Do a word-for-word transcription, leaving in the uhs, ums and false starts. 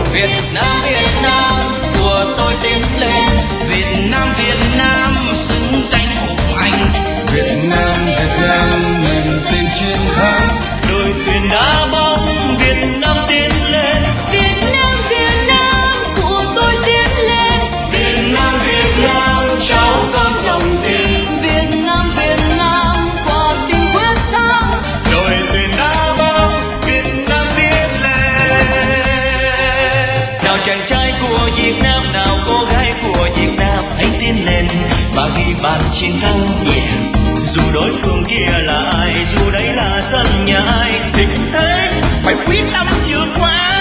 Việt Nam Việt Nam của tôi tiến lên. Việt Nam Việt Nam xứng danh hùng anh. Việt Nam Việt Nam niềm tin chiến thắng. Đội thuyền đá bóng Việt Nam tiến lên. Việt Nam Việt Nam của tôi tiến lên. Việt Nam Việt Nam cháu con dòng tiền. Việt Nam Việt Nam quả tình quyết thắng. Đội thuyền đá bóng Việt Nam tiến lên. Nào chàng trai của Việt Nam, nào cô gái của Việt Nam, hãy tiến lên và ghi bàn chiến thắng nhẹ. Yeah. Dù đối phương kia là ai, dù đấy là sân nhà ai, thì cũng thế phải quyết tâm vượt qua.